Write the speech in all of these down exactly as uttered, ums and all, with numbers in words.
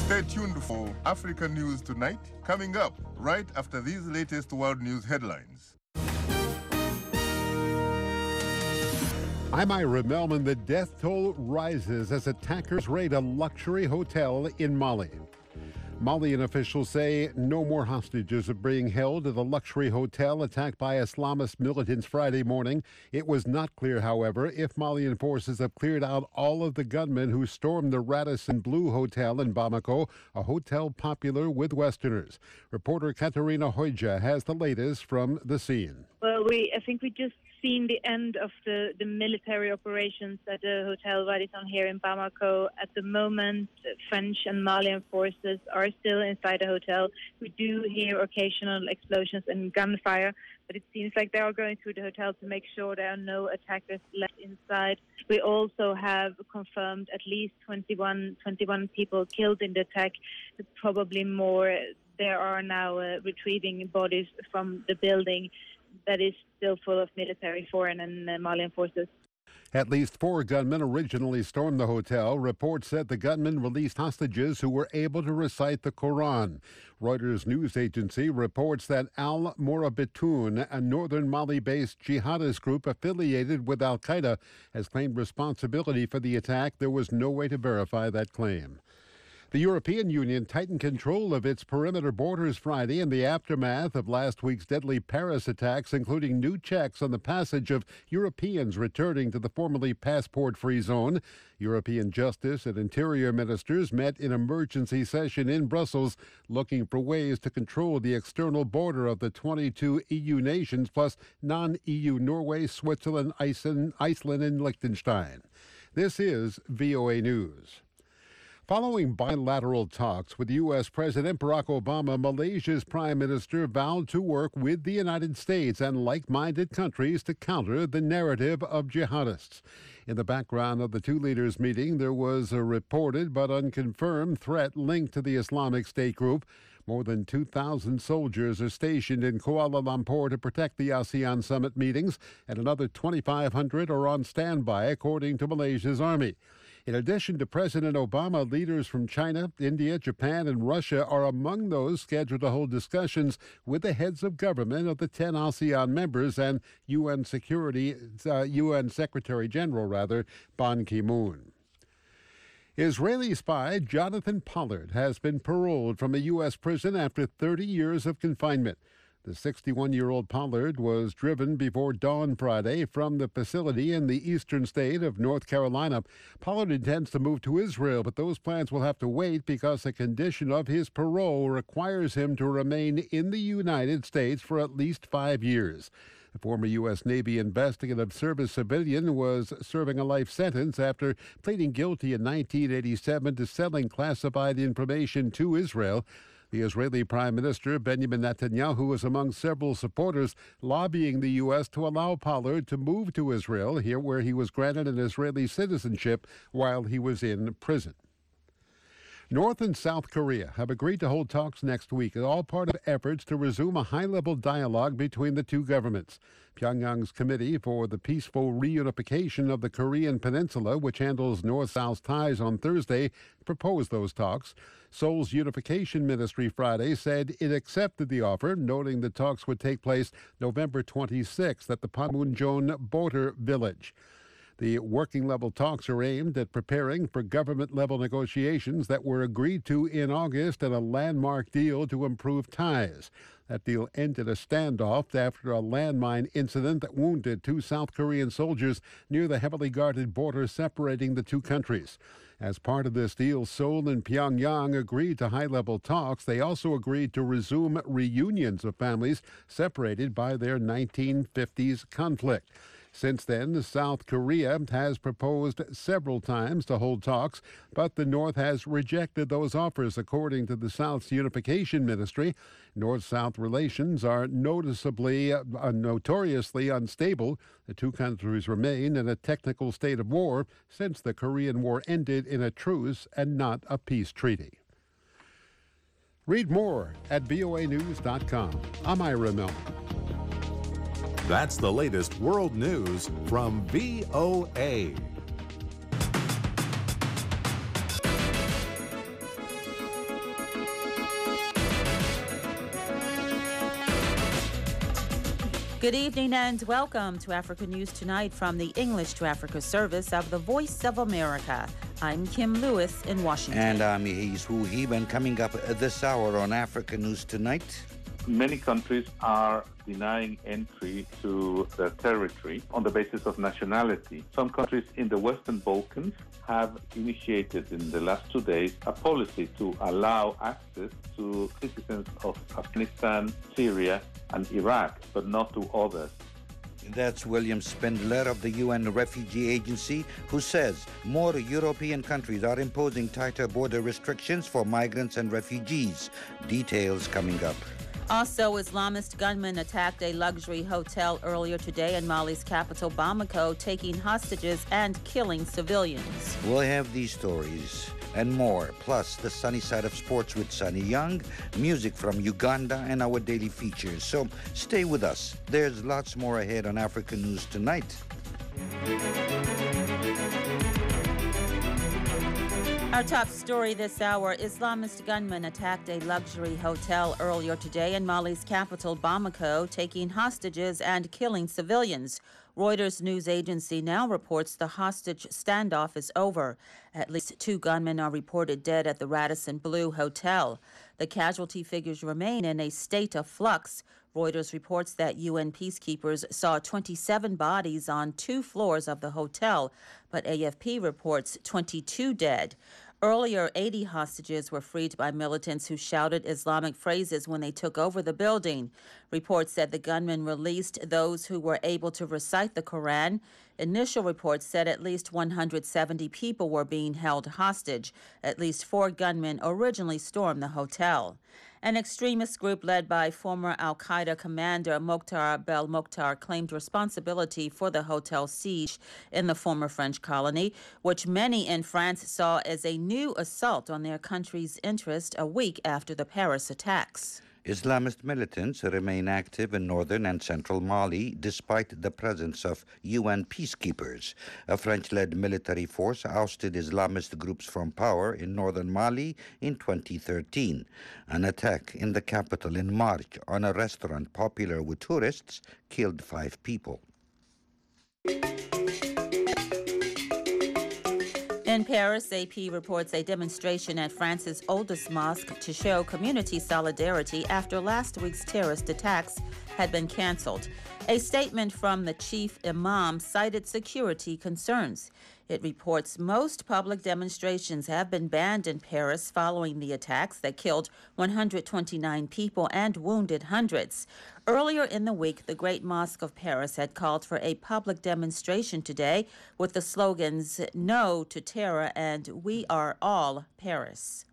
Stay tuned for Africa News Tonight, coming up right after these latest world news headlines. I'm Ira Melman. The death toll rises as attackers raid a luxury hotel in Mali. Malian officials say no more hostages are being held at a luxury hotel attacked by Islamist militants Friday morning. It was not clear, however, if Malian forces have cleared out all of the gunmen who stormed the Radisson Blu Hotel in Bamako, a hotel popular with Westerners. Reporter Katerina Hoija has the latest from the scene. Well, we I think we just seen the end of the, the military operations at the Hotel Radisson here in Bamako. At the moment, French and Malian forces are still inside the hotel. We do hear occasional explosions and gunfire, but it seems like they are going through the hotel to make sure there are no attackers left inside. We also have confirmed at least twenty-one, twenty-one people killed in the attack, probably more. There are now uh, retrieving bodies from the building that is still full of military, foreign and uh, Malian forces. At least four gunmen originally stormed the hotel. Reports said the gunmen released hostages who were able to recite the Quran. Reuters news agency reports that Al Morabitoun, a northern Mali-based jihadist group affiliated with Al-Qaeda, has claimed responsibility for the attack. There was no way to verify that claim. The European Union tightened control of its perimeter borders Friday in the aftermath of last week's deadly Paris attacks, including new checks on the passage of Europeans returning to the formerly passport-free zone. European Justice and Interior ministers met in emergency session in Brussels, looking for ways to control the external border of the twenty-two E U nations, plus non-E U Norway, Switzerland, Iceland, Iceland and Liechtenstein. This is V O A News. Following bilateral talks with U S. President Barack Obama, Malaysia's Prime Minister vowed to work with the United States and like-minded countries to counter the narrative of jihadists. In the background of the two leaders' meeting, there was a reported but unconfirmed threat linked to the Islamic State group. More than two thousand soldiers are stationed in Kuala Lumpur to protect the ASEAN summit meetings, and another twenty-five hundred are on standby, according to Malaysia's army. In addition to President Obama, leaders from China, India, Japan, and Russia are among those scheduled to hold discussions with the heads of government of the ten ASEAN members and U N Security, uh, U N Secretary General, rather, Ban Ki-moon. Israeli spy Jonathan Pollard has been paroled from a U S prison after thirty years of confinement. The sixty-one-year-old Pollard was driven before dawn Friday from the facility in the eastern state of North Carolina. Pollard intends to move to Israel, but those plans will have to wait because a condition of his parole requires him to remain in the United States for at least five years. The former U S. Navy Investigative Service civilian was serving a life sentence after pleading guilty in nineteen eighty-seven to selling classified information to Israel. The Israeli Prime Minister Benjamin Netanyahu was among several supporters lobbying the U S to allow Pollard to move to Israel, here where he was granted an Israeli citizenship while he was in prison. North and South Korea have agreed to hold talks next week, all part of efforts to resume a high-level dialogue between the two governments. Pyongyang's Committee for the Peaceful Reunification of the Korean Peninsula, which handles North-South ties on Thursday, proposed those talks. Seoul's Unification Ministry Friday said it accepted the offer, noting the talks would take place November twenty-sixth at the Panmunjom border village. The working-level talks are aimed at preparing for government-level negotiations that were agreed to in August and a landmark deal to improve ties. That deal ended a standoff after a landmine incident that wounded two South Korean soldiers near the heavily guarded border separating the two countries. As part of this deal, Seoul and Pyongyang agreed to high-level talks. They also agreed to resume reunions of families separated by their nineteen fifties conflict. Since then, South Korea has proposed several times to hold talks, but the North has rejected those offers, according to the South's Unification Ministry. North-South relations are noticeably, uh, notoriously unstable. The two countries remain in a technical state of war since the Korean War ended in a truce and not a peace treaty. Read more at V O A news dot com. I'm Ira Melman. That's the latest world news from V O A. Good evening and welcome to Africa News Tonight from the English to Africa service of the Voice of America. I'm Kim Lewis in Washington. And I'm Yehis Wuhib, and coming up this hour on Africa News Tonight. Many countries are denying entry to their territory on the basis of nationality. Some countries in the Western Balkans have initiated in the last two days a policy to allow access to citizens of Afghanistan, Syria, and Iraq, but not to others. That's William Spindler of the U N Refugee Agency, who says more European countries are imposing tighter border restrictions for migrants and refugees. Details coming up. Also, Islamist gunmen attacked a luxury hotel earlier today in Mali's capital, Bamako, taking hostages and killing civilians. We'll have these stories and more, plus the sunny side of sports with Sunny Young, music from Uganda, and our daily features. So stay with us. There's lots more ahead on Africa News Tonight. Our top story this hour, Islamist gunmen attacked a luxury hotel earlier today in Mali's capital, Bamako, taking hostages and killing civilians. Reuters news agency now reports the hostage standoff is over. At least two gunmen are reported dead at the Radisson Blu Hotel. The casualty figures remain in a state of flux. Reuters reports that U N peacekeepers saw twenty-seven bodies on two floors of the hotel, but A F P reports twenty-two dead. Earlier, eighty hostages were freed by militants who shouted Islamic phrases when they took over the building. Reports said the gunmen released those who were able to recite the Quran. Initial reports said at least one hundred seventy people were being held hostage. At least four gunmen originally stormed the hotel. An extremist group led by former al-Qaeda commander Mokhtar Belmokhtar claimed responsibility for the hotel siege in the former French colony, which many in France saw as a new assault on their country's interest a week after the Paris attacks. Islamist militants remain active in northern and central Mali despite the presence of U N peacekeepers. A French-led military force ousted Islamist groups from power in northern Mali in twenty thirteen. An attack in the capital in March on a restaurant popular with tourists killed five people. In Paris, A P reports a demonstration at France's oldest mosque to show community solidarity after last week's terrorist attacks had been canceled. A statement from the chief imam cited security concerns. It reports most public demonstrations have been banned in Paris following the attacks that killed one hundred twenty-nine people and wounded hundreds. Earlier in the week, the Great Mosque of Paris had called for a public demonstration today with the slogans "No to Terror" and "We are all Paris."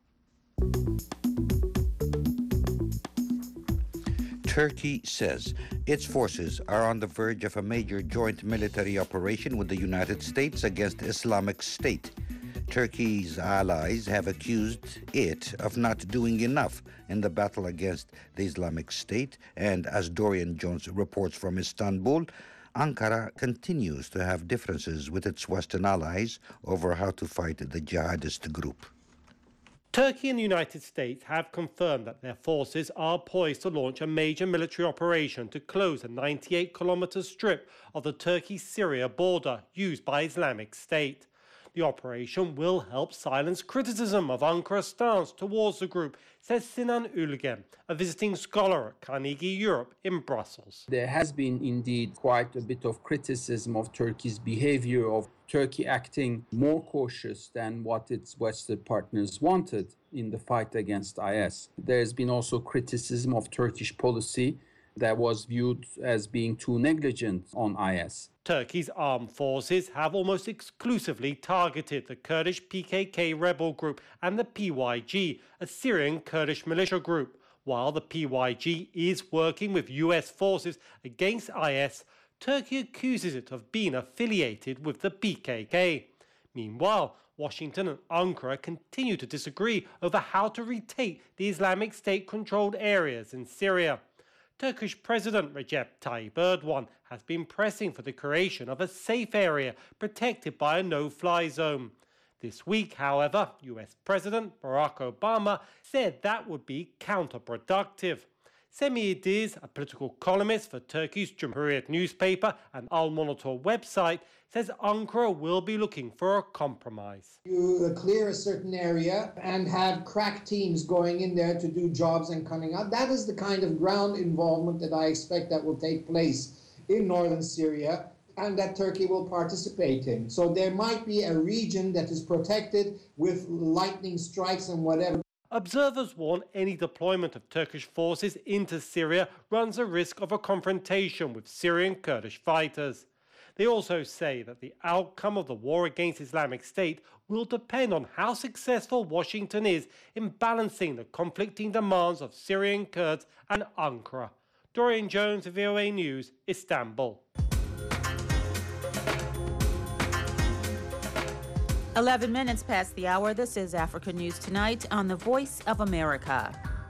Turkey says its forces are on the verge of a major joint military operation with the United States against Islamic State. Turkey's allies have accused it of not doing enough in the battle against the Islamic State, and as Dorian Jones reports from Istanbul, Ankara continues to have differences with its Western allies over how to fight the jihadist group. Turkey and the United States have confirmed that their forces are poised to launch a major military operation to close a ninety-eight kilometer strip of the Turkey-Syria border used by Islamic State. The operation will help silence criticism of Ankara's stance towards the group, says Sinan Ülgen, a visiting scholar at Carnegie Europe in Brussels. There has been indeed quite a bit of criticism of Turkey's behavior, of Turkey acting more cautious than what its Western partners wanted in the fight against I S. There's been also criticism of Turkish policy that was viewed as being too negligent on I S. Turkey's armed forces have almost exclusively targeted the Kurdish P K K rebel group and the P Y G, a Syrian Kurdish militia group. While the P Y G is working with U S forces against I S, Turkey accuses it of being affiliated with the P K K. Meanwhile, Washington and Ankara continue to disagree over how to retake the Islamic State-controlled areas in Syria. Turkish President Recep Tayyip Erdogan has been pressing for the creation of a safe area protected by a no-fly zone. This week, however, U S President Barack Obama said that would be counterproductive. Semih Ediz, a political columnist for Turkey's Cumhuriyet newspaper and Al Monitor website, says Ankara will be looking for a compromise. You clear a certain area and have crack teams going in there to do jobs and coming out. That is the kind of ground involvement that I expect that will take place in northern Syria and that Turkey will participate in. So there might be a region that is protected with lightning strikes and whatever. Observers warn any deployment of Turkish forces into Syria runs a risk of a confrontation with Syrian Kurdish fighters. They also say that the outcome of the war against Islamic State will depend on how successful Washington is in balancing the conflicting demands of Syrian Kurds and Ankara. Dorian Jones, V O A News, Istanbul. eleven minutes past the hour. This is Africa News Tonight on the Voice of America.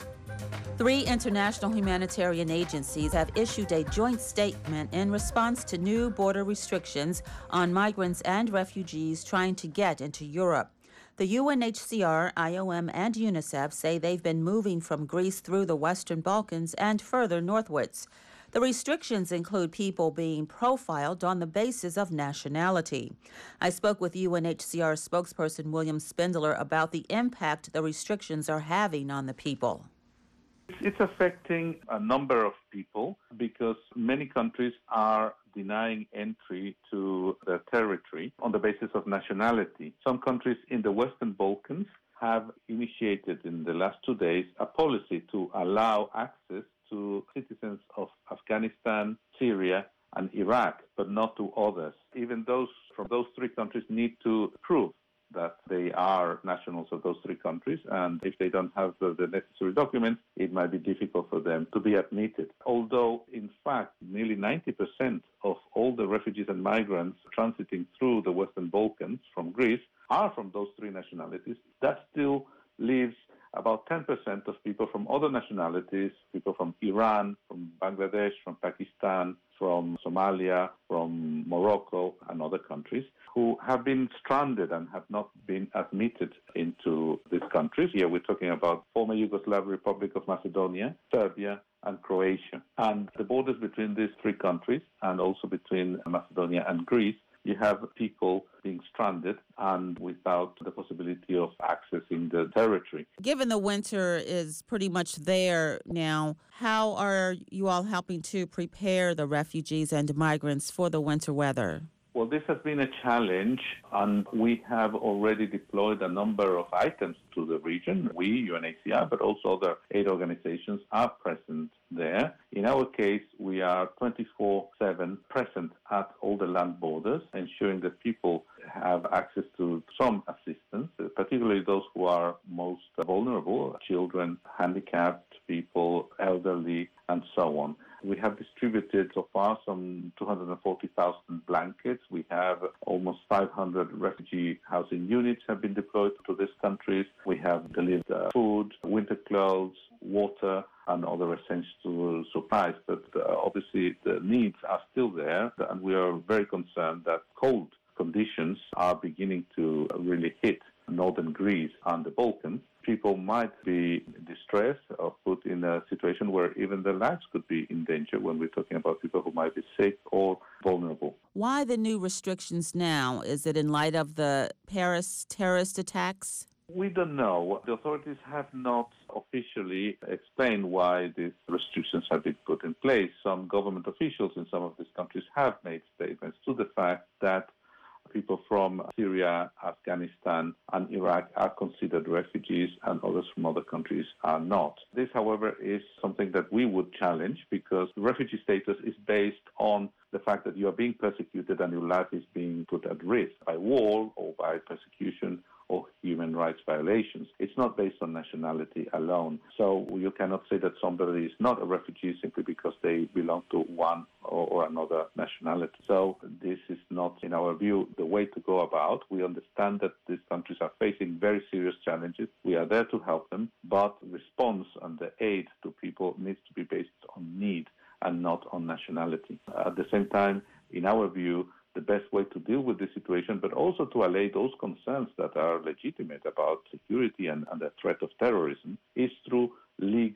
Three international humanitarian agencies have issued a joint statement in response to new border restrictions on migrants and refugees trying to get into Europe. The U N H C R, I O M, and UNICEF say they've been moving from Greece through the Western Balkans and further northwards. The restrictions include people being profiled on the basis of nationality. I spoke with U N H C R spokesperson William Spindler about the impact the restrictions are having on the people. It's affecting a number of people because many countries are denying entry to their territory on the basis of nationality. Some countries in the Western Balkans have initiated in the last two days a policy to allow access to citizens of Afghanistan, Syria, and Iraq, but not to others. Even those from those three countries need to prove that they are nationals of those three countries, and if they don't have the, the necessary documents, it might be difficult for them to be admitted. Although, in fact, nearly ninety percent of all the refugees and migrants transiting through the Western Balkans from Greece are from those three nationalities, that still leaves about ten percent of people from other nationalities, people from Iran, from Bangladesh, from Pakistan, from Somalia, from Morocco, and other countries, who have been stranded and have not been admitted into these countries. Here we're talking about former Yugoslav Republic of Macedonia, Serbia, and Croatia. And the borders between these three countries, and also between Macedonia and Greece, you have people being stranded and without the possibility of accessing the territory. Given the winter is pretty much there now, how are you all helping to prepare the refugees and migrants for the winter weather? Well, this has been a challenge, and we have already deployed a number of items to the region. We, U N H C R, but also other aid organizations are present there. In our case, we are twenty-four seven present at all the land borders, ensuring that people have access to some assistance, particularly those who are most vulnerable, children, handicapped people, elderly, and so on. We have distributed so far some two hundred forty thousand blankets. We have almost five hundred refugee housing units have been deployed to these countries. We have delivered uh, food, winter clothes, water, and other essential supplies. But uh, obviously the needs are still there, and we are very concerned that cold conditions are beginning to really hit northern Greece and the Balkans. People might be distressed or put in a situation where even their lives could be in danger when we're talking about people who might be sick or vulnerable. Why the new restrictions now? Is it in light of the Paris terrorist attacks? We don't know. The authorities have not officially explained why these restrictions have been put in place. Some government officials in some of these countries have made statements to the fact that people from Syria, Afghanistan, and Iraq are considered refugees, and others from other countries are not. This, however, is something that we would challenge, because refugee status is based on the fact that you are being persecuted and your life is being put at risk by war or by persecution or human rights violations. It's not based on nationality alone. So you cannot say that somebody is not a refugee simply because they belong to one or, or another nationality. So this is not, in our view, the way to go about. We understand that these countries are facing very serious challenges. We are there to help them, but response and the aid to people needs to be based on need and not on nationality. At the same time, in our view, the best way to deal with this situation, but also to allay those concerns that are legitimate about security and, and the threat of terrorism, is through legal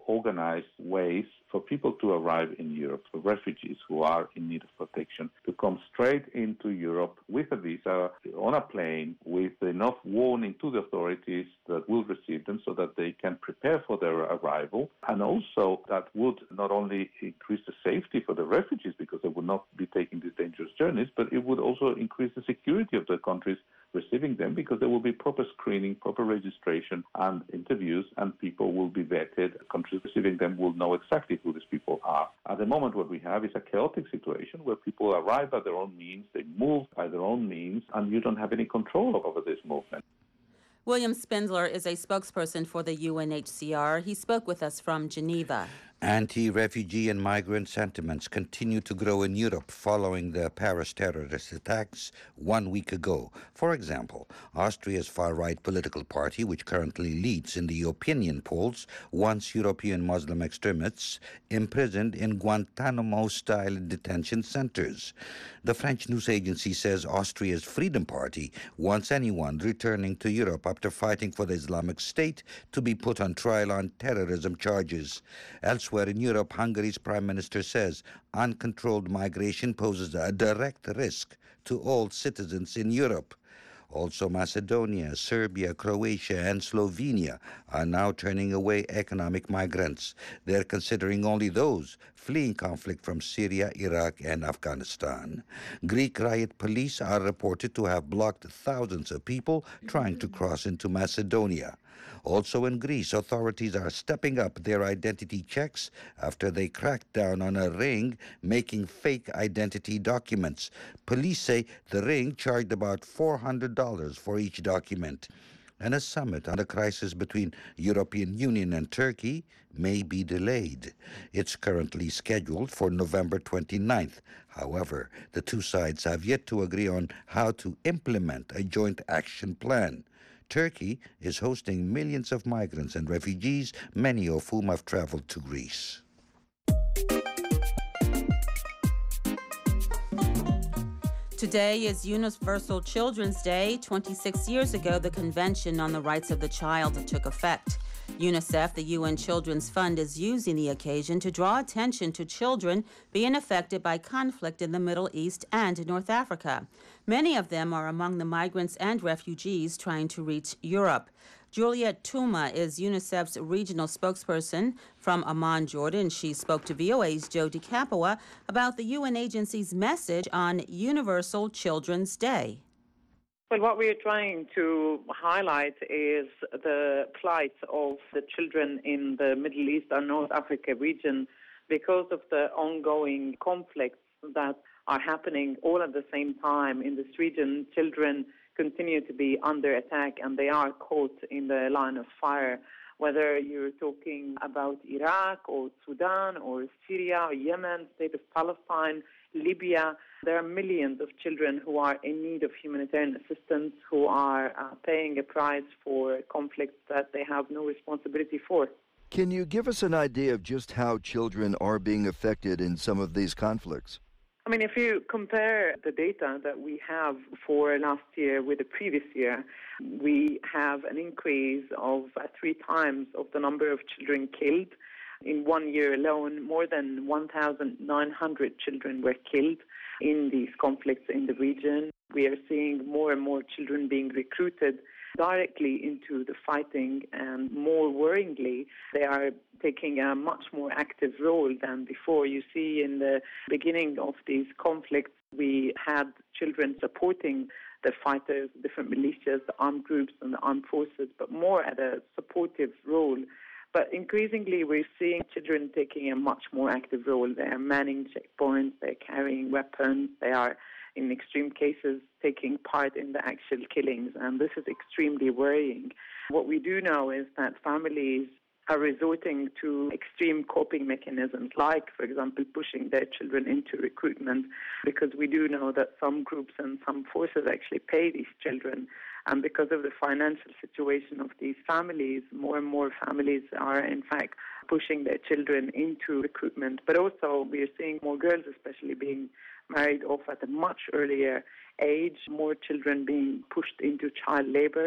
organize ways for people to arrive in Europe, for refugees who are in need of protection, to come straight into Europe with a visa on a plane with enough warning to the authorities that will receive them so that they can prepare for their arrival. And also that would not only increase the safety for the refugees because they would not be taking these dangerous journeys, but it would also increase the security of the countries receiving them because there will be proper screening, proper registration and interviews, and people will be vetted. Countries receiving them will know exactly who these people are. At the moment, what we have is a chaotic situation where people arrive by their own means, they move by their own means, and you don't have any control over this movement. William Spindler is a spokesperson for the U N H C R. He spoke with us from Geneva. Anti-refugee and migrant sentiments continue to grow in Europe following the Paris terrorist attacks one week ago. For example, Austria's far-right political party, which currently leads in the opinion polls, wants European Muslim extremists imprisoned in Guantanamo-style detention centers. The French news agency says Austria's Freedom Party wants anyone returning to Europe after fighting for the Islamic State to be put on trial on terrorism charges. Elsewhere in Europe, Hungary's prime minister says uncontrolled migration poses a direct risk to all citizens in Europe. Also, Macedonia, Serbia, Croatia, and Slovenia are now turning away economic migrants. They're considering only those fleeing conflict from Syria, Iraq, and Afghanistan. Greek riot police are reported to have blocked thousands of people trying to cross into Macedonia. Also in Greece, authorities are stepping up their identity checks after they cracked down on a ring making fake identity documents. Police say the ring charged about four hundred dollars for each document. And a summit on the crisis between European Union and Turkey may be delayed. It's currently scheduled for November twenty-ninth. However, the two sides have yet to agree on how to implement a joint action plan. Turkey is hosting millions of migrants and refugees, many of whom have traveled to Greece. Today is Universal Children's Day. twenty-six years ago, the Convention on the Rights of the Child took effect. UNICEF, the U N Children's Fund, is using the occasion to draw attention to children being affected by conflict in the Middle East and North Africa. Many of them are among the migrants and refugees trying to reach Europe. Juliet Touma is UNICEF's regional spokesperson from Amman, Jordan. She spoke to V O A's Joe DiCapua about the U N agency's message on Universal Children's Day. Well, what we're trying to highlight is the plight of the children in the Middle East and North Africa region because of the ongoing conflicts that are happening all at the same time in this region. Children continue to be under attack and they are caught in the line of fire. Whether you're talking about Iraq or Sudan or Syria or Yemen, state of Palestine, Libya, there are millions of children who are in need of humanitarian assistance, who are uh, paying a price for conflicts that they have no responsibility for. Can you give us an idea of just how children are being affected in some of these conflicts? I mean, if you compare the data that we have for last year with the previous year, we have an increase of uh, three times of the number of children killed. In one year alone, more than one thousand nine hundred children were killed in these conflicts in the region. We are seeing more and more children being recruited directly into the fighting, and more worryingly, they are taking a much more active role than before. You see, in the beginning of these conflicts, we had children supporting the fighters, different militias, the armed groups and the armed forces, but more at a supportive role. But increasingly, we're seeing children taking a much more active role. They are manning checkpoints, they're carrying weapons, they are, in extreme cases, taking part in the actual killings, and this is extremely worrying. What we do know is that families are resorting to extreme coping mechanisms, like, for example, pushing their children into recruitment, because we do know that some groups and some forces actually pay these children. And because of the financial situation of these families, more and more families are, in fact, pushing their children into recruitment. But also, we are seeing more girls especially being married off at a much earlier age, more children being pushed into child labor.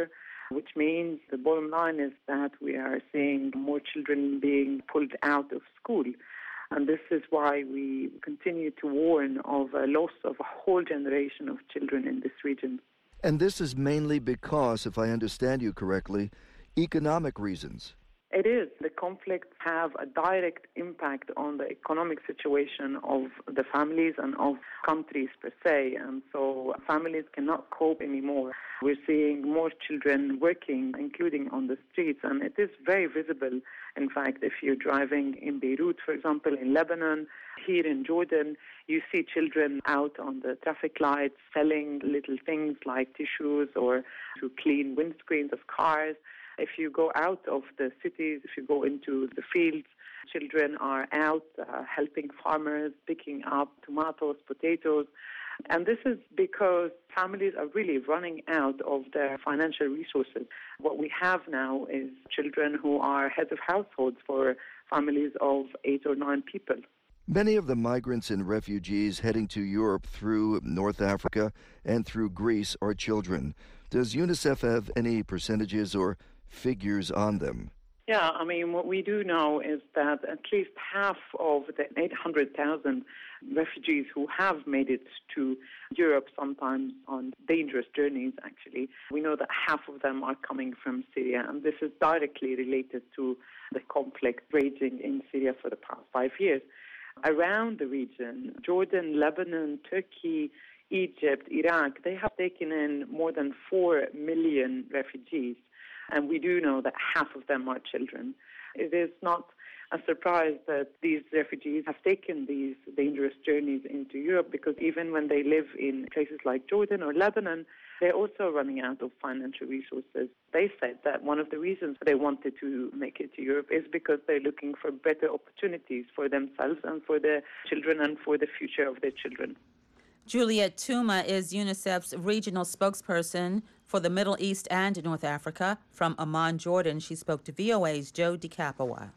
which means the bottom line is that we are seeing more children being pulled out of school. And this is why we continue to warn of a loss of a whole generation of children in this region. And this is mainly because, if I understand you correctly, economic reasons. It is. The conflicts have a direct impact on the economic situation of the families and of countries per se. And so families cannot cope anymore. We're seeing more children working, including on the streets. And it is very visible. In fact, if you're driving in Beirut, for example, in Lebanon, here in Jordan, you see children out on the traffic lights selling little things like tissues or to clean windscreens of cars. If you go out of the cities, if you go into the fields, children are out uh, helping farmers, picking up tomatoes, potatoes. And this is because families are really running out of their financial resources. What we have now is children who are heads of households for families of eight or nine people. Many of the migrants and refugees heading to Europe through North Africa and through Greece are children. Does UNICEF have any percentages or figures on them? Yeah, I mean, what we do know is that at least half of the eight hundred thousand refugees who have made it to Europe, sometimes on dangerous journeys, actually, we know that half of them are coming from Syria, and this is directly related to the conflict raging in Syria for the past five years. Around the region, Jordan, Lebanon, Turkey, Egypt, Iraq, they have taken in more than four million refugees. And we do know that half of them are children. It is not a surprise that these refugees have taken these dangerous journeys into Europe, because even when they live in places like Jordan or Lebanon, they're also running out of financial resources. They said that one of the reasons they wanted to make it to Europe is because they're looking for better opportunities for themselves and for their children and for the future of their children. Juliet Touma is UNICEF's regional spokesperson for the Middle East and North Africa. From Amman, Jordan, she spoke to V O A's Joe DeCapoa.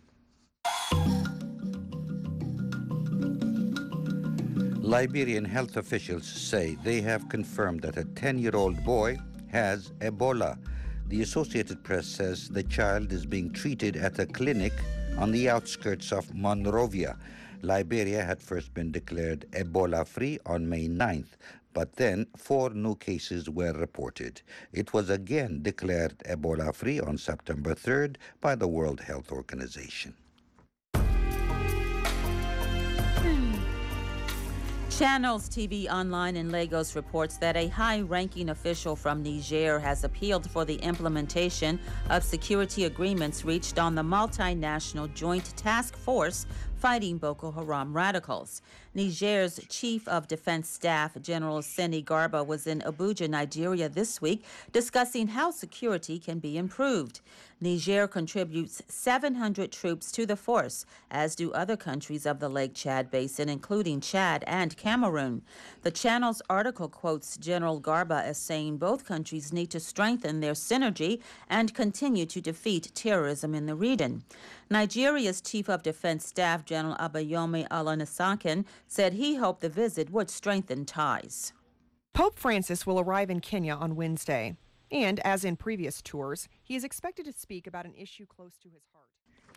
Liberian health officials say they have confirmed that a ten-year-old boy has Ebola. The Associated Press says the child is being treated at a clinic on the outskirts of Monrovia. Liberia had first been declared Ebola-free on May ninth, but then four new cases were reported. It was again declared Ebola-free on September third by the World Health Organization. Channels T V Online in Lagos reports that a high-ranking official from Niger has appealed for the implementation of security agreements reached on the multinational joint task force fighting Boko Haram radicals. Niger's Chief of Defense Staff, General Seni Garba, was in Abuja, Nigeria this week, discussing how security can be improved. Niger contributes seven hundred troops to the force, as do other countries of the Lake Chad Basin, including Chad and Cameroon. The Channel's article quotes General Garba as saying both countries need to strengthen their synergy and continue to defeat terrorism in the region. Nigeria's Chief of Defense Staff, General Abayomi Olanisakin, said he hoped the visit would strengthen ties. Pope Francis will arrive in Kenya on Wednesday. And as in previous tours, he is expected to speak about an issue close to his heart.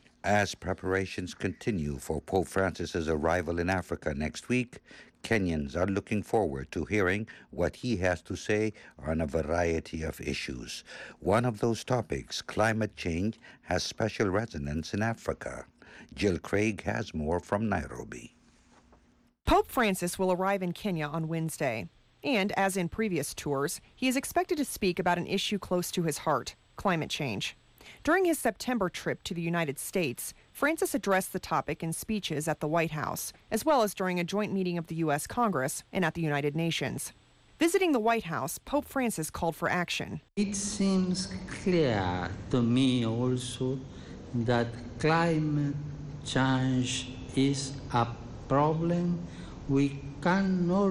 As preparations continue for Pope Francis's arrival in Africa next week, Kenyans are looking forward to hearing what he has to say on a variety of issues. One of those topics, climate change, has special resonance in Africa. Jill Craig has more from Nairobi. Pope Francis will arrive in Kenya on Wednesday. And as in previous tours, he is expected to speak about an issue close to his heart, climate change. During his September trip to the United States, Francis addressed the topic in speeches at the White House, as well as during a joint meeting of the U S Congress and at the United Nations. Visiting the White House, Pope Francis called for action. It seems clear to me also that climate change is a problem we can no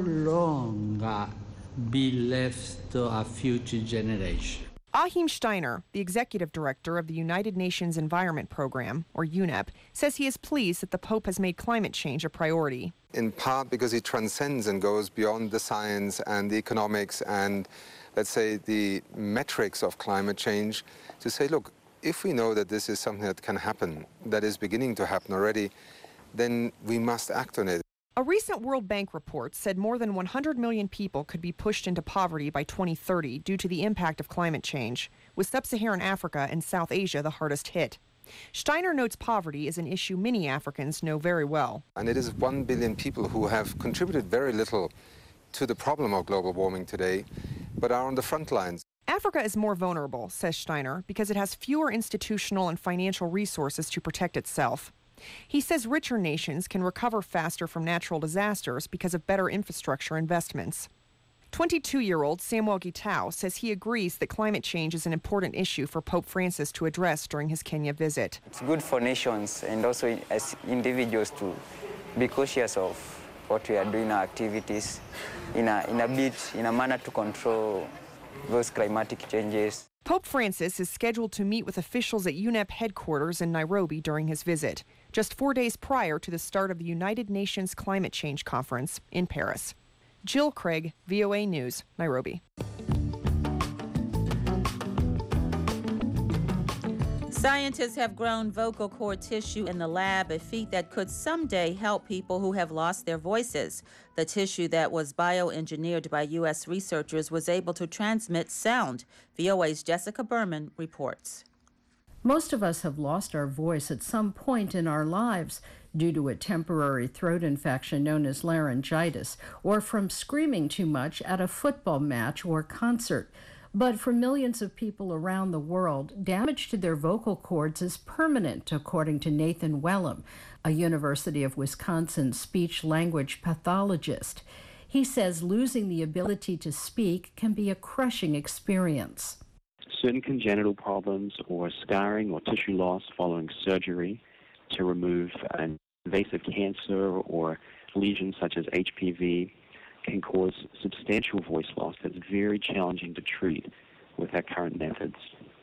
longer be left to a future generation. Achim Steiner, the executive director of the United Nations Environment Program, or U N E P, says he is pleased that the Pope has made climate change a priority. In part because it transcends and goes beyond the science and the economics and let's say, the metrics of climate change to say, look, if we know that this is something that can happen, that is beginning to happen already, then we must act on it. A recent World Bank report said more than one hundred million people could be pushed into poverty by twenty thirty due to the impact of climate change, with sub-Saharan Africa and South Asia the hardest hit. Steiner notes poverty is an issue many Africans know very well. And it is one billion people who have contributed very little to the problem of global warming today, but are on the front lines. Africa is more vulnerable, says Steiner, because it has fewer institutional and financial resources to protect itself. He says richer nations can recover faster from natural disasters because of better infrastructure investments. twenty-two-year-old Samuel Gitao says he agrees that climate change is an important issue for Pope Francis to address during his Kenya visit. It's good for nations and also as individuals to be cautious of what we are doing, our activities, in a, in a bit, in a manner to control those climatic changes. Pope Francis is scheduled to meet with officials at U N E P headquarters in Nairobi during his visit, just four days prior to the start of the United Nations Climate Change Conference in Paris. Jill Craig, V O A News, Nairobi. Scientists have grown vocal cord tissue in the lab, a feat that could someday help people who have lost their voices. The tissue that was bioengineered by U S researchers was able to transmit sound. V O A's Jessica Berman reports. Most of us have lost our voice at some point in our lives due to a temporary throat infection known as laryngitis, or from screaming too much at a football match or concert. But for millions of people around the world, damage to their vocal cords is permanent, according to Nathan Wellham, a University of Wisconsin speech-language pathologist. He says losing the ability to speak can be a crushing experience. Certain congenital problems or scarring or tissue loss following surgery to remove an invasive cancer or lesions such as H P V can cause substantial voice loss that's very challenging to treat with our current methods.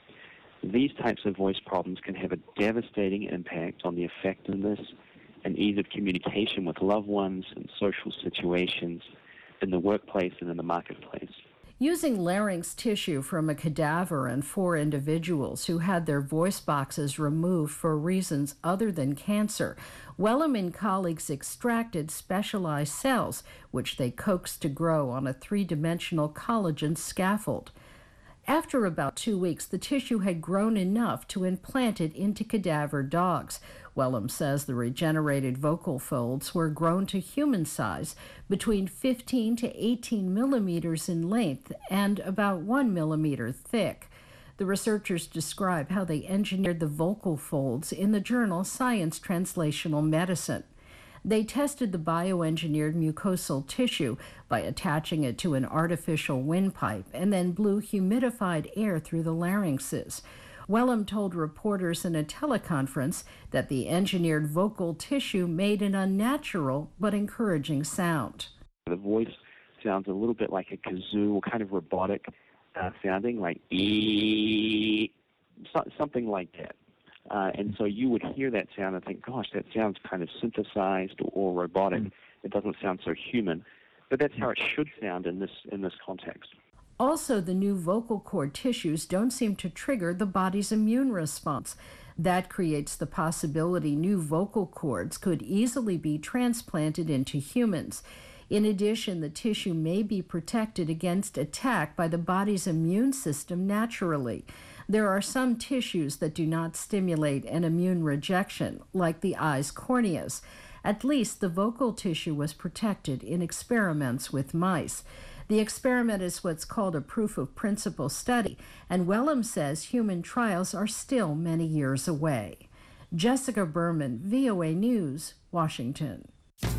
These types of voice problems can have a devastating impact on the effectiveness and ease of communication with loved ones in social situations, in the workplace and in the marketplace. Using larynx tissue from a cadaver and four individuals who had their voice boxes removed for reasons other than cancer, Wellham and colleagues extracted specialized cells, which they coaxed to grow on a three-dimensional collagen scaffold. After about two weeks, the tissue had grown enough to implant it into cadaver dogs. Wellham says the regenerated vocal folds were grown to human size, between fifteen to eighteen millimeters in length and about one millimeter thick. The researchers describe how they engineered the vocal folds in the journal Science Translational Medicine. They tested the bioengineered mucosal tissue by attaching it to an artificial windpipe and then blew humidified air through the larynxes. Wellham told reporters in a teleconference that the engineered vocal tissue made an unnatural but encouraging sound. The voice sounds a little bit like a kazoo, kind of robotic uh, sounding, like ee, so, something like that. Uh, and so you would hear that sound and think, gosh, that sounds kind of synthesized or, or robotic. Mm. It doesn't sound so human. But that's how it should sound in this in this context. Also, the new vocal cord tissues don't seem to trigger the body's immune response. That creates the possibility new vocal cords could easily be transplanted into humans. In addition, the tissue may be protected against attack by the body's immune system naturally. There are some tissues that do not stimulate an immune rejection, like the eye's corneas. At least the vocal tissue was protected in experiments with mice. The experiment is what's called a proof of principle study, and Wellham says human trials are still many years away. Jessica Berman, V O A News, Washington.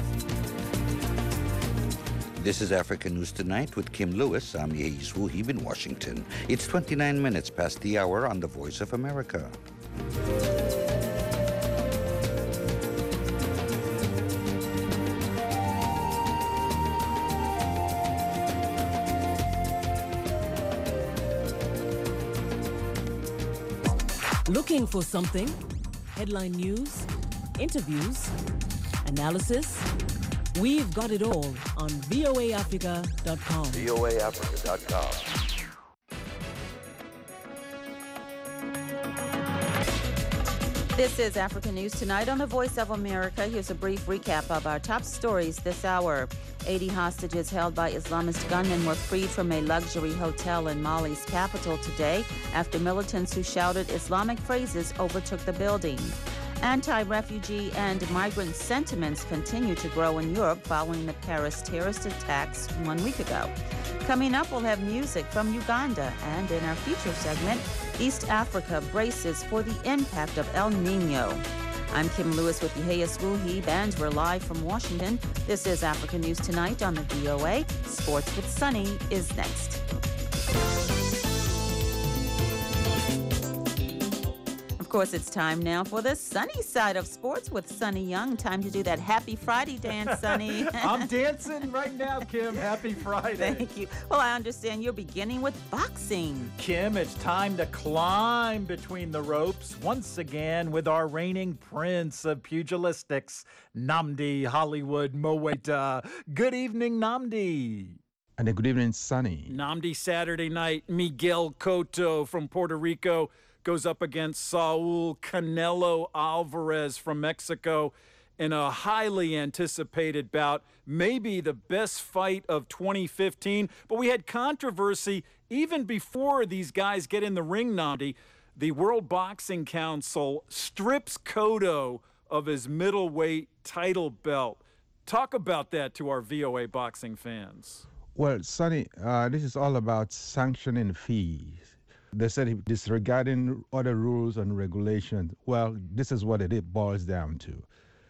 This is Africa News Tonight with Kim Lewis. I'm Yeis Wuhib in Washington. It's twenty-nine minutes past the hour on the Voice of America. Looking for something? Headline news, interviews, analysis? We've got it all on V O A Africa dot com. V O A Africa dot com. This is Africa News Tonight on the Voice of America. Here's a brief recap of our top stories this hour. eighty hostages held by Islamist gunmen were freed from a luxury hotel in Mali's capital today after militants who shouted Islamic phrases overtook the building. Anti-refugee and migrant sentiments continue to grow in Europe following the Paris terrorist attacks one week ago. Coming up, we'll have music from Uganda, and in our feature segment, East Africa braces for the impact of El Nino. I'm Kim Lewis with Yehias Wuhib, and we're live from Washington. This is Africa News Tonight on the V O A. Sports with Sunny is next. Of course, it's time now for the sunny side of sports with Sunny Young. Time to do that Happy Friday dance, Sunny. I'm dancing right now, Kim. Happy Friday. Thank you. Well, I understand you're beginning with boxing. Kim, it's time to climb between the ropes once again with our reigning prince of pugilistics, Nnamdi Hollywood Mowaita. Good evening, Nnamdi. And a good evening, Sunny. Nnamdi, Saturday night, Miguel Cotto from Puerto Rico goes up against Saul Canelo Alvarez from Mexico in a highly anticipated bout, maybe the best fight of twenty fifteen. But we had controversy even before these guys get in the ring, Nnamdi. The World Boxing Council strips Cotto of his middleweight title belt. Talk about that to our V O A boxing fans. Well, Sonny, uh, this is all about sanctioning fees. They said disregarding other rules and regulations. Well, this is what it boils down to.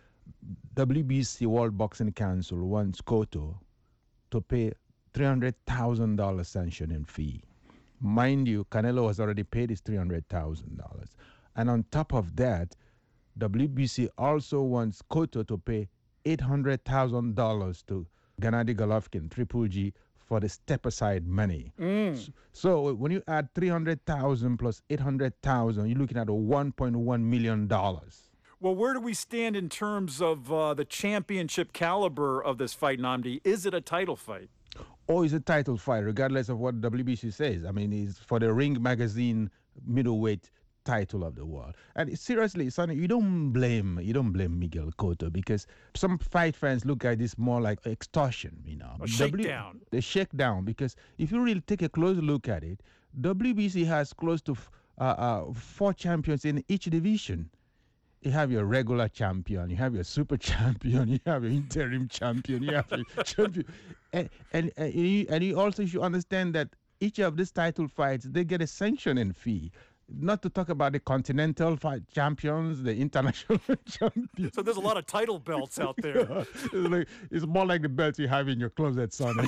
W B C, World Boxing Council, wants Cotto to pay three hundred thousand dollars sanctioning fee. Mind you, Canelo has already paid his three hundred thousand dollars. And on top of that, W B C also wants Cotto to pay eight hundred thousand dollars to Gennady Golovkin, Triple G, for the step-aside money. Mm. So when you add three hundred thousand dollars plus eight hundred thousand dollars, you're looking at a one point one million dollars. Well, where do we stand in terms of uh, the championship caliber of this fight, Nnamdi? Is it a title fight? Oh, it's a title fight, regardless of what W B C says. I mean, it's for the Ring Magazine middleweight title of the world. And seriously, Sonny, you don't blame you don't blame Miguel Cotto, because some fight fans look at this more like extortion, you know. A shakedown. The shakedown, because if you really take a close look at it, W B C has close to uh, uh, four champions in each division. You have your regular champion, you have your super champion, you have your interim champion, you have your champion. And, and, and, you, and you also should understand that each of these title fights, they get a sanctioning fee. Not to talk about the continental fight champions, the international champions. So there's a lot of title belts out there. Yeah, it's, like, it's more like the belts you have in your closet, son.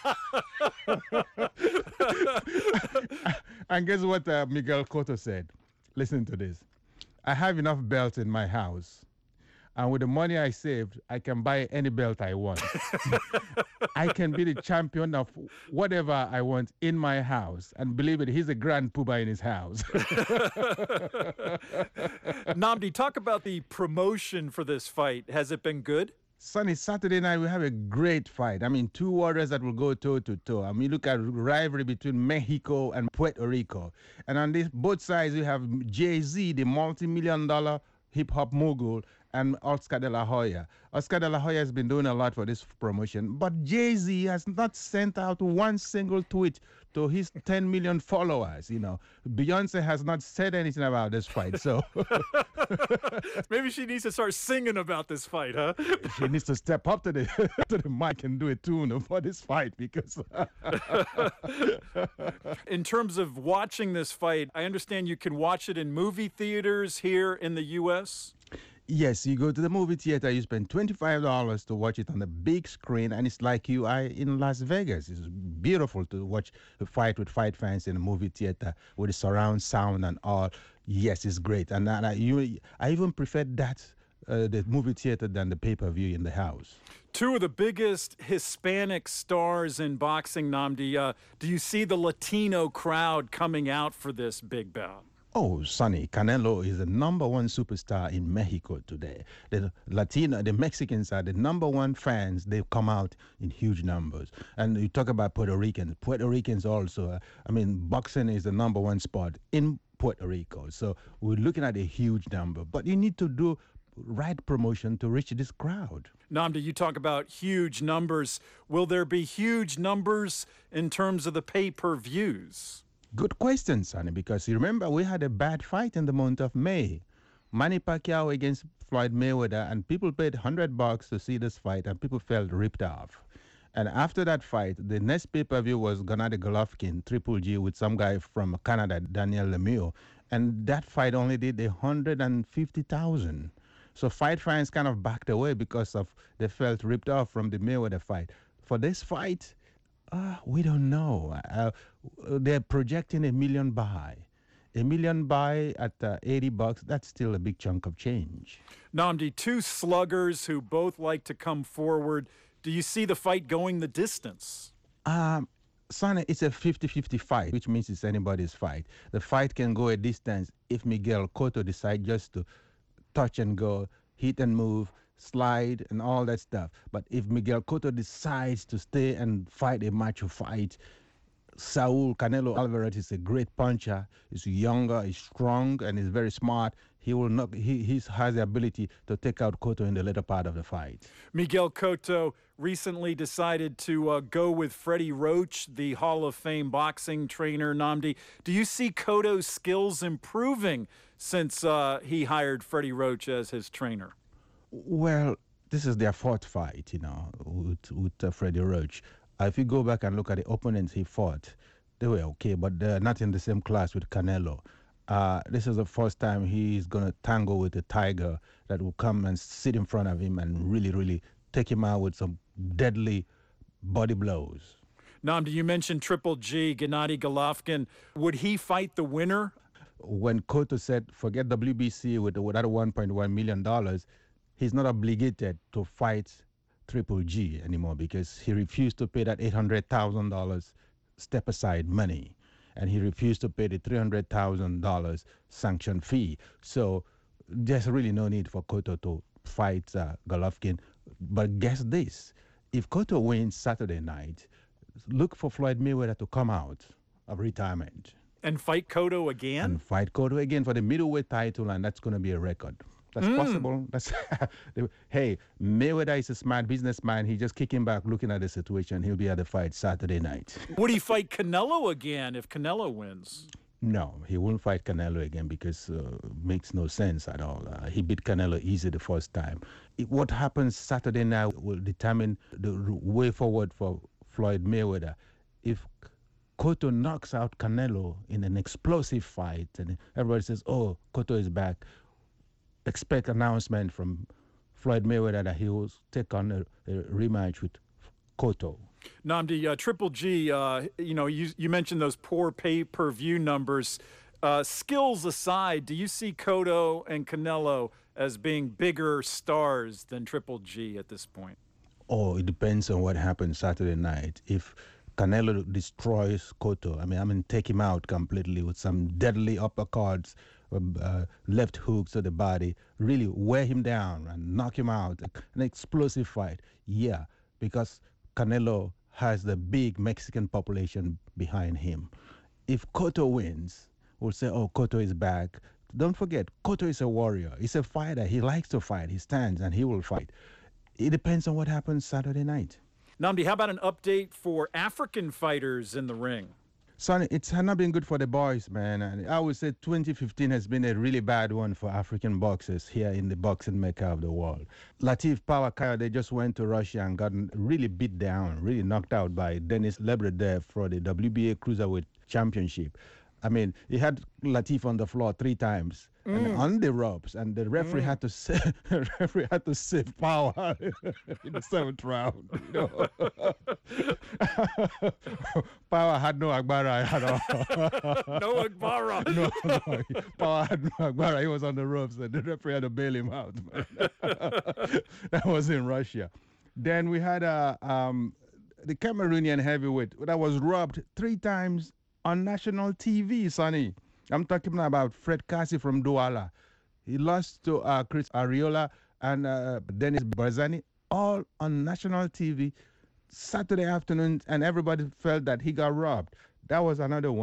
And guess what uh, Miguel Cotto said? Listen to this. I have enough belts in my house, and with the money I saved, I can buy any belt I want. I can be the champion of whatever I want in my house. And believe it, he's a grand poobah in his house. Nnamdi, talk about the promotion for this fight. Has it been good? Sunny, Saturday night we have a great fight. I mean, two warriors that will go toe to toe. I mean, look at rivalry between Mexico and Puerto Rico. And on this both sides, you have Jay-Z, the multi-million dollar hip-hop mogul, and Oscar de la Hoya. Oscar de la Hoya has been doing a lot for this promotion, but Jay-Z has not sent out one single tweet to his ten million followers. You know, Beyonce has not said anything about this fight, so maybe she needs to start singing about this fight, huh? She needs to step up to the to the mic and do a tune for this fight, because in terms of watching this fight, I understand you can watch it in movie theaters here in the U S. Yes, you go to the movie theater, you spend twenty-five dollars to watch it on the big screen, and it's like you are in Las Vegas. It's beautiful to watch a fight with fight fans in a movie theater with the surround sound and all. Yes, it's great. And, and I, you, I even prefer that, uh, the movie theater, than the pay-per-view in the house. Two of the biggest Hispanic stars in boxing, Nnamdi. Uh, do you see the Latino crowd coming out for this big bout? Oh, Sonny, Canelo is the number one superstar in Mexico today. The Latino, the Mexicans are the number one fans. They come out in huge numbers. And you talk about Puerto Ricans. Puerto Ricans also, uh, I mean, boxing is the number one sport in Puerto Rico. So we're looking at a huge number. But you need to do right promotion to reach this crowd. Nnamdi, you talk about huge numbers. Will there be huge numbers in terms of the pay-per-views? Good question, Sonny, because you remember we had a bad fight in the month of May. Manny Pacquiao against Floyd Mayweather, and people paid one hundred bucks to see this fight, and people felt ripped off. And after that fight, the next pay-per-view was Gennady Golovkin, Triple G, with some guy from Canada, Daniel Lemieux. And that fight only did one hundred fifty thousand. So fight fans kind of backed away because of they felt ripped off from the Mayweather fight. For this fight, uh, we don't know. Uh, they're projecting a million buy. A million buy at uh, eighty bucks, that's still a big chunk of change. Nnamdi, two sluggers who both like to come forward. Do you see the fight going the distance? Um, Sonny, it's a fifty-fifty fight, which means it's anybody's fight. The fight can go a distance if Miguel Cotto decides just to touch and go, hit and move, slide, and all that stuff. But if Miguel Cotto decides to stay and fight a macho fight, Saul Canelo Alvarez is a great puncher. He's younger, he's strong, and he's very smart. He will not. He he has the ability to take out Cotto in the later part of the fight. Miguel Cotto recently decided to uh, go with Freddie Roach, the Hall of Fame boxing trainer. Nnamdi, do you see Cotto's skills improving since uh, he hired Freddie Roach as his trainer? Well, this is their fourth fight, you know, with with uh, Freddie Roach. Uh, if you go back and look at the opponents he fought, they were okay, but they're not in the same class with Canelo. Uh, this is the first time he's going to tangle with a tiger that will come and sit in front of him and really, really take him out with some deadly body blows. Nnamdi, you mentioned Triple G, Gennady Golovkin. Would he fight the winner? When Cotto said, forget W B C with, with that one point one million dollars, he's not obligated to fight Triple G anymore because he refused to pay that eight hundred thousand dollars step-aside money. And he refused to pay the three hundred thousand dollars sanction fee. So there's really no need for Cotto to fight uh, Golovkin. But guess this, if Cotto wins Saturday night, look for Floyd Mayweather to come out of retirement. And fight Cotto again? And fight Cotto again for the middleweight title, and that's going to be a record. That's mm. possible. That's hey, Mayweather is a smart businessman. He just kicking back, looking at the situation. He'll be at the fight Saturday night. Would he fight Canelo again if Canelo wins? No, he won't fight Canelo again because uh, it makes no sense at all. Uh, he beat Canelo easy the first time. It, what happens Saturday night will determine the way forward for Floyd Mayweather. If Cotto knocks out Canelo in an explosive fight, and everybody says, "Oh, Cotto is back," expect announcement from Floyd Mayweather that he will take on a, a rematch with Cotto. Nnamdi, uh, Triple G, uh, you know, you, you mentioned those poor pay-per-view numbers. Uh, skills aside, do you see Cotto and Canelo as being bigger stars than Triple G at this point? Oh, it depends on what happens Saturday night. If Canelo destroys Cotto, I mean, I mean, take him out completely with some deadly uppercuts, Uh, left hooks to the body, really wear him down and knock him out. An explosive fight, yeah, because Canelo has the big Mexican population behind him. If Cotto wins, we'll say, oh, Cotto is back. Don't forget, Cotto is a warrior. He's a fighter. He likes to fight. He stands and he will fight. It depends on what happens Saturday night. Nnamdi, how about an update for African fighters in the ring? Sonny, it's not been good for the boys, man. And I would say twenty fifteen has been a really bad one for African boxers here in the boxing mecca of the world. Latif Power, they just went to Russia and got really beat down, really knocked out by Denis Lebedev for the W B A Cruiserweight Championship. I mean, he had Latif on the floor three times mm. and on the ropes, and the referee mm. had to save, the referee had to save Power in the seventh round. You know? Power had no Agbara at all. No Agbara. no, no, Power had no Agbara. He was on the ropes, and the referee had to bail him out. That was in Russia. Then we had a um, the Cameroonian heavyweight that was robbed three times on national T V, Sonny. I'm talking about Fred Cassie from Douala. He lost to uh, Chris Ariola and uh, Dennis Barzani, all on national T V Saturday afternoon, and everybody felt that he got robbed. That was another one.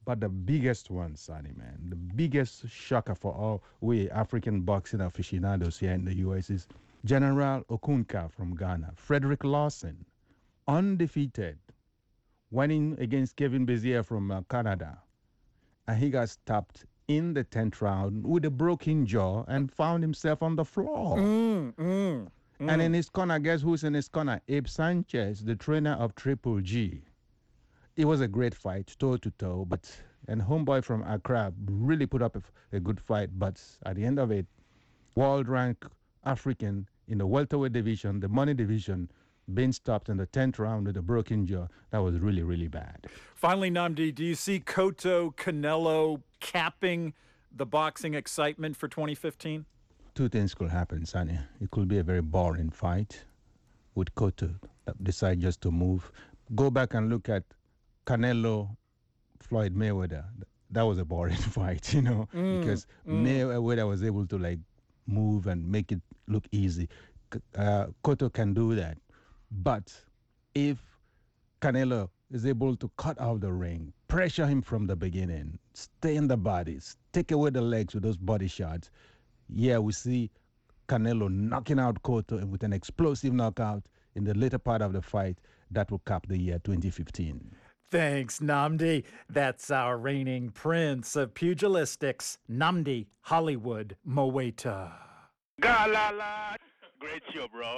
But the biggest one, Sonny, man, the biggest shocker for all we African boxing aficionados here in the U S is General Okunka from Ghana, Frederick Lawson, undefeated, winning against Kevin Bezier from uh, Canada. And he got stopped in the tenth round with a broken jaw and found himself on the floor. Mm, mm, mm. And in his corner, guess who's in his corner? Abe Sanchez, the trainer of Triple G. It was a great fight, toe-to-toe, but and homeboy from Accra really put up a, a good fight, but at the end of it, world-ranked African in the welterweight division, the money division, being stopped in the tenth round with a broken jaw. That was really, really bad. Finally, Nnamdi, do you see Cotto, Canelo capping the boxing excitement for twenty fifteen? Two things could happen, Sonny. It could be a very boring fight with Cotto decide just to move. Go back and look at Canelo, Floyd Mayweather. That was a boring fight, you know, mm, because mm. Mayweather was able to like move and make it look easy. Uh, Cotto can do that. But if Canelo is able to cut out the ring, pressure him from the beginning, stay in the bodies, take away the legs with those body shots, yeah, we see Canelo knocking out Cotto with an explosive knockout in the later part of the fight that will cap the year twenty fifteen. Thanks, Nnamdi. That's our reigning prince of pugilistics, Nnamdi Hollywood Moweta. Galala. Great show, bro.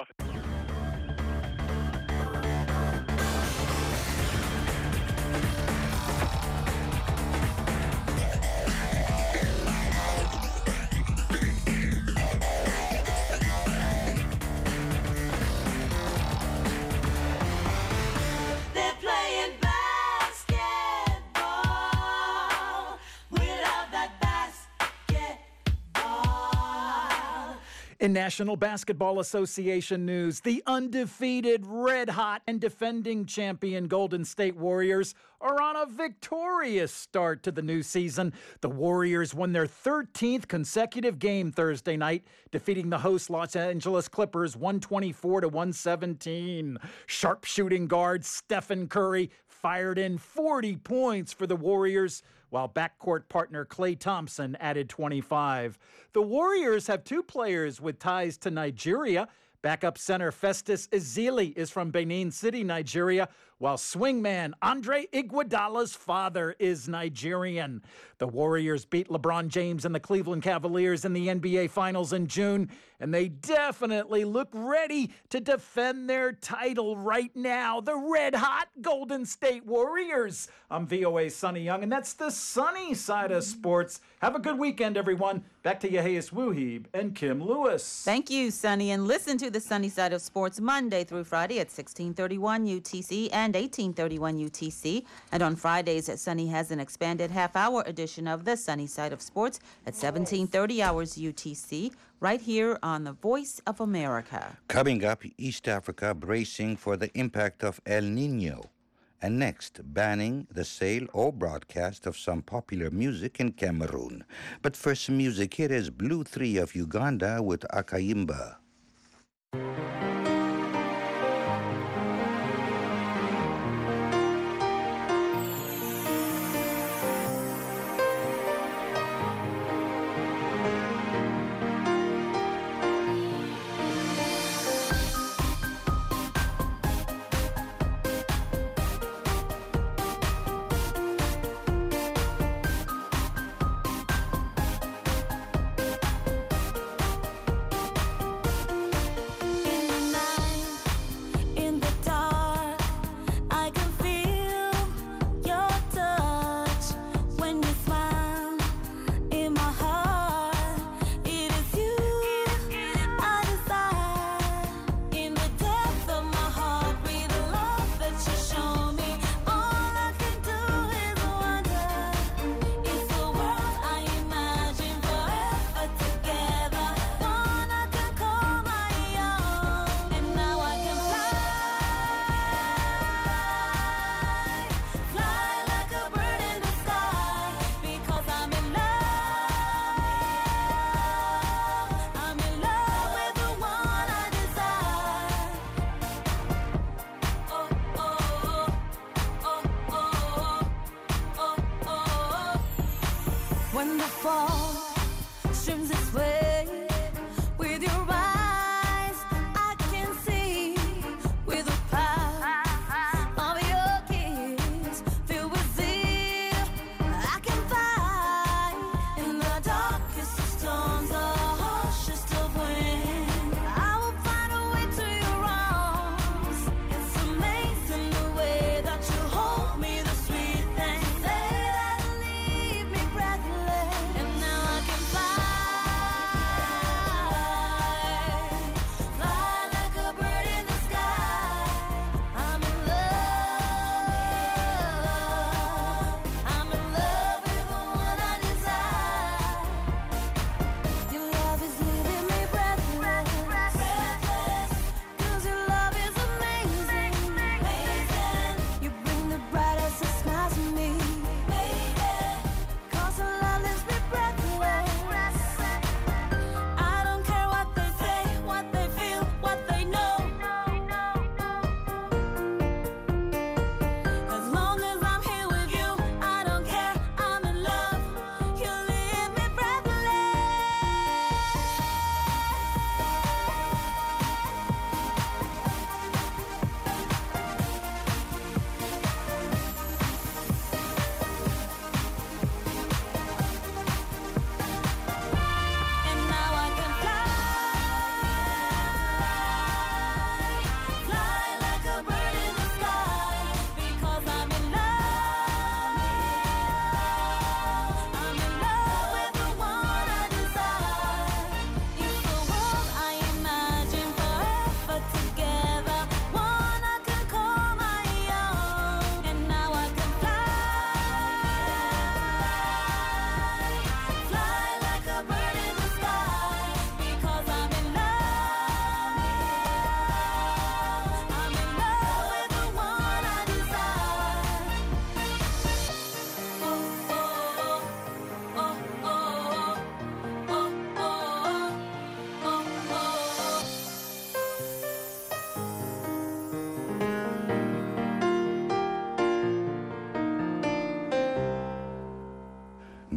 In National Basketball Association news, the undefeated, red-hot, and defending champion Golden State Warriors are on a victorious start to the new season. The Warriors won their thirteenth consecutive game Thursday night, defeating the host Los Angeles Clippers one twenty-four to one seventeen. Sharpshooting guard Stephen Curry fired in forty points for the Warriors, while backcourt partner Klay Thompson added twenty-five. The Warriors have two players with ties to Nigeria. Backup center Festus Ezeli is from Benin City, Nigeria, while swingman Andre Iguodala's father is Nigerian. The Warriors beat LeBron James and the Cleveland Cavaliers in the N B A Finals in June, and they definitely look ready to defend their title right now. The red-hot Golden State Warriors. I'm V O A's Sonny Young, and that's the sunny side of sports. Have a good weekend, everyone. Back to Yahayas Wuhib and Kim Lewis. Thank you, Sonny, and listen to the sunny side of sports Monday through Friday at sixteen thirty-one U T C and eighteen thirty-one U T C. And on Fridays, Sonny has an expanded half-hour edition of the sunny side of sports at seventeen thirty hours U T C, right here on the Voice of America. Coming up, East Africa bracing for the impact of El Nino. And next, banning the sale or broadcast of some popular music in Cameroon. But for some music, here is Blue three of Uganda with Akayimba.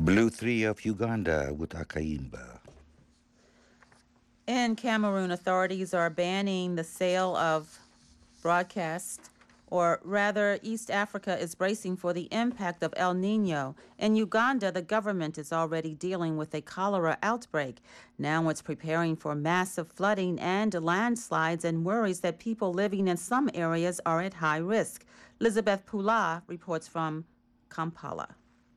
Blue three of Uganda with Akaimba. In Cameroon, authorities are banning the sale of broadcast, or rather, East Africa is bracing for the impact of El Nino. In Uganda, the government is already dealing with a cholera outbreak. Now it's preparing for massive flooding and landslides and worries that people living in some areas are at high risk. Elizabeth Pula reports from Kampala.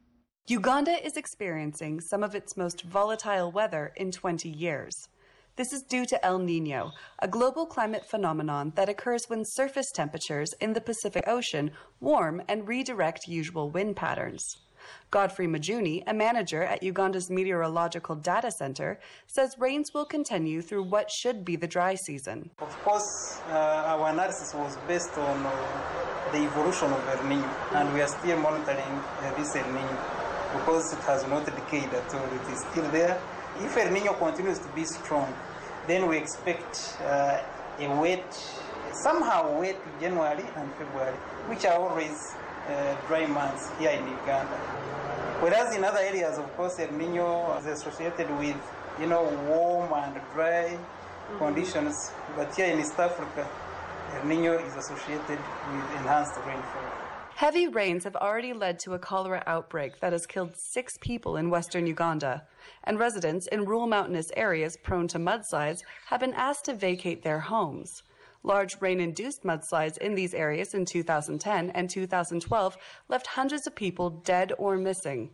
Uganda is experiencing some of its most volatile weather in twenty years. This is due to El Nino, a global climate phenomenon that occurs when surface temperatures in the Pacific Ocean warm and redirect usual wind patterns. Godfrey Majuni, a manager at Uganda's Meteorological Data Center, says rains will continue through what should be the dry season. Of course, uh, our analysis was based on uh, the evolution of El Nino, and we are still monitoring uh, this El Nino because it has not decayed at all. It is still there. If El Nino continues to be strong, then we expect uh, a wet, somehow wet January and February, which are always uh, dry months here in Uganda. Whereas in other areas, of course, El Nino is associated with, you know, warm and dry mm-hmm. conditions. But here in East Africa, El Nino is associated with enhanced rainfall. Heavy rains have already led to a cholera outbreak that has killed six people in western Uganda, and residents in rural mountainous areas prone to mudslides have been asked to vacate their homes. Large rain-induced mudslides in these areas in two thousand ten and two thousand twelve left hundreds of people dead or missing.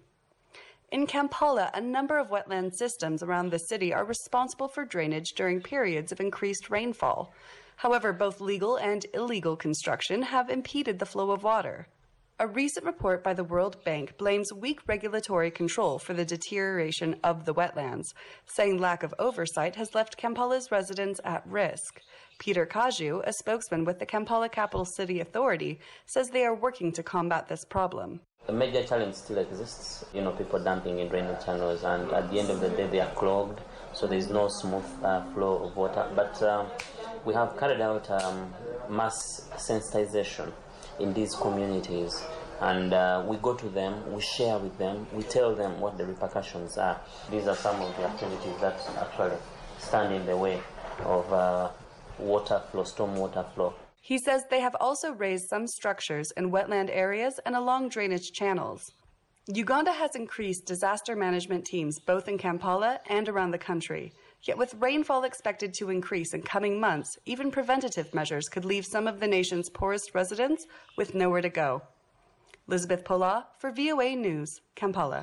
In Kampala, a number of wetland systems around the city are responsible for drainage during periods of increased rainfall. However, both legal and illegal construction have impeded the flow of water. A recent report by the World Bank blames weak regulatory control for the deterioration of the wetlands, saying lack of oversight has left Kampala's residents at risk. Peter Kaju, a spokesman with the Kampala Capital City Authority, says they are working to combat this problem. The major challenge still exists, you know, people dumping in drainage channels, and at the end of the day they are clogged, so there is no smooth uh, flow of water. But um, we have carried out um, mass sensitization in these communities, and uh, we go to them, we share with them, we tell them what the repercussions are. These are some of the activities that actually stand in the way of uh, water flow, storm water flow. He says they have also raised some structures in wetland areas and along drainage channels. Uganda has increased disaster management teams both in Kampala and around the country. Yet with rainfall expected to increase in coming months, even preventative measures could leave some of the nation's poorest residents with nowhere to go. Elizabeth Pola for V O A News, Kampala.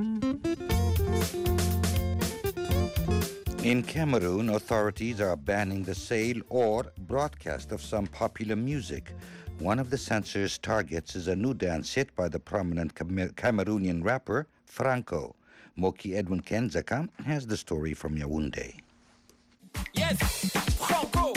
In Cameroon, authorities are banning the sale or broadcast of some popular music. One of the censor's targets is a new dance hit by the prominent Cam- Cameroonian rapper Franco. Moki Edwin Kenzaka has the story from Yaoundé. Yes, Franco.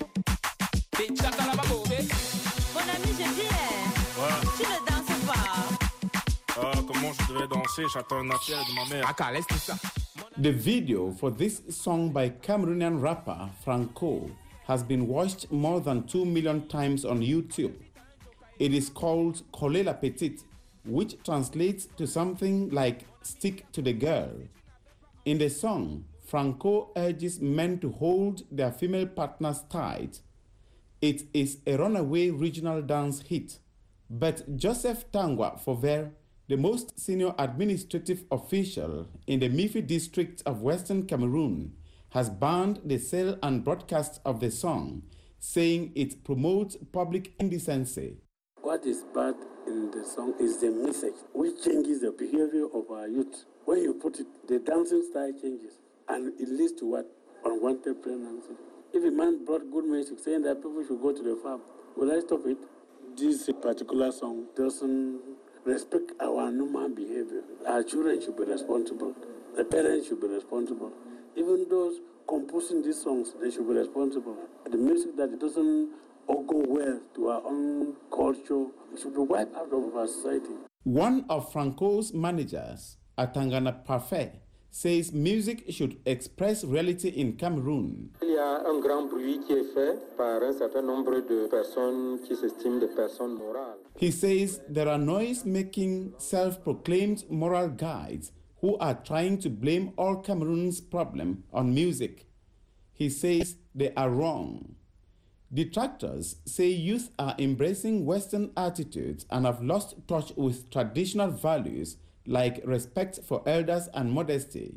Mon ami, je dis, tu ne danses pas. Euh, comment je devrais danser? J'attends un appel de ma mère. Aka, laisse tout ça. The video for this song by Cameroonian rapper Franco has been watched more than two million times on YouTube. It is called Coller la Petite, which translates to something like stick to the girl. In the song, Franco urges men to hold their female partners tight. It is a runaway regional dance hit, but Joseph Tangwa Fauver, the most senior administrative official in the Mifi district of Western Cameroon, has banned the sale and broadcast of the song, saying it promotes public indecency. What is bad in the song is the message, which changes the behavior of our youth. When you put it, the dancing style changes, and it leads to what? Unwanted pregnancy. If a man brought good music saying that people should go to the farm, will I stop it? This particular song doesn't respect our human behavior. Our children should be responsible. The parents should be responsible. Even those composing these songs, they should be responsible. The music that doesn't all go well to our own culture should be wiped out of our society. One of Franco's managers, Atangana Parfait, says music should express reality in Cameroon. Il y a un grand bruit qui est fait par un certain nombre de personnes qui s'estiment des personnes morales. He says there are noise-making, self-proclaimed moral guides who are trying to blame all Cameroon's problem on music. He says they are wrong. Detractors say youth are embracing Western attitudes and have lost touch with traditional values like respect for elders and modesty.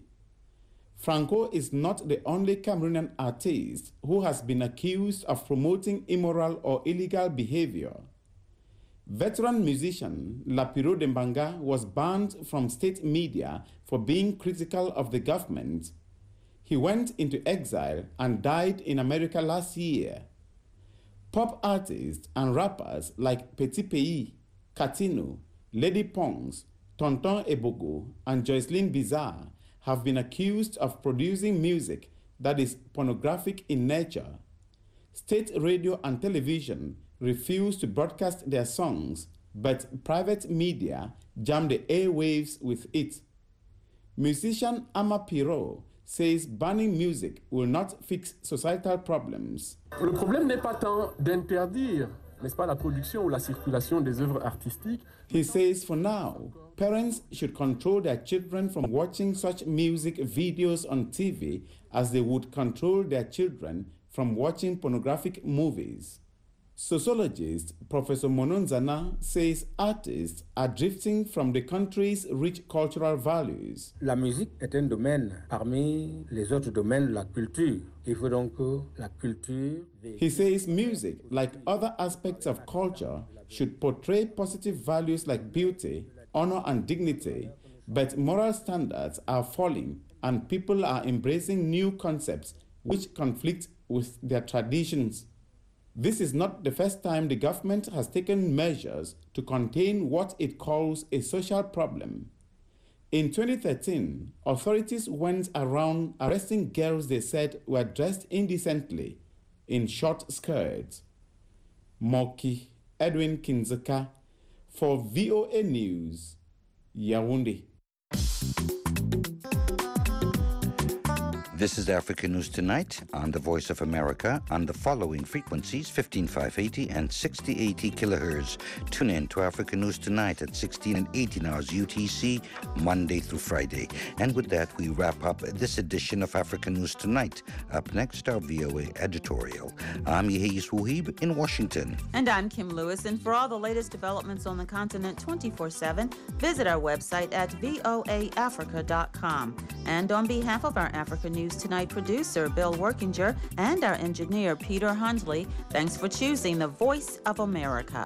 Franco is not the only Cameroonian artist who has been accused of promoting immoral or illegal behavior. Veteran musician Lapiro Dembanga was banned from state media for being critical of the government. He went into exile and died in America last year. Pop artists and rappers like Petit Pays, Katino, Lady Pongs, Tonton Ebogo, and Joycelyn Bizarre have been accused of producing music that is pornographic in nature. State radio and television refuse to broadcast their songs, but private media jam the airwaves with it. Musician Ama Pirot says banning music will not fix societal problems. Le problème n'est pas tant d'interdire, n'est-ce pas, la production ou la circulation des œuvres artistiques. He says for now, parents should control their children from watching such music videos on T V as they would control their children from watching pornographic movies. Sociologist Professor Mononzana says artists are drifting from the country's rich cultural values. La musique est un domaine parmi les autres domaines de la culture. Il faut donc que la culture... He says music, like other aspects of culture, should portray positive values like beauty, honor and dignity, but moral standards are falling and people are embracing new concepts which conflict with their traditions. This is not the first time the government has taken measures to contain what it calls a social problem. In twenty thirteen, authorities went around arresting girls they said were dressed indecently in short skirts. Moki Edwin Kinzeka for V O A News, Yaoundé. This is Africa News Tonight on the Voice of America on the following frequencies, fifteen five eighty and sixty eighty kilohertz. Tune in to Africa News Tonight at sixteen and eighteen hours U T C, Monday through Friday. And with that, we wrap up this edition of Africa News Tonight. Up next, our V O A editorial. I'm Yehis Wuhib in Washington. And I'm Kim Lewis. And for all the latest developments on the continent twenty-four seven, visit our website at voa africa dot com. And on behalf of our Africa News Tonight producer, Bill Workinger, and our engineer, Peter Hundley, thanks for choosing the Voice of America.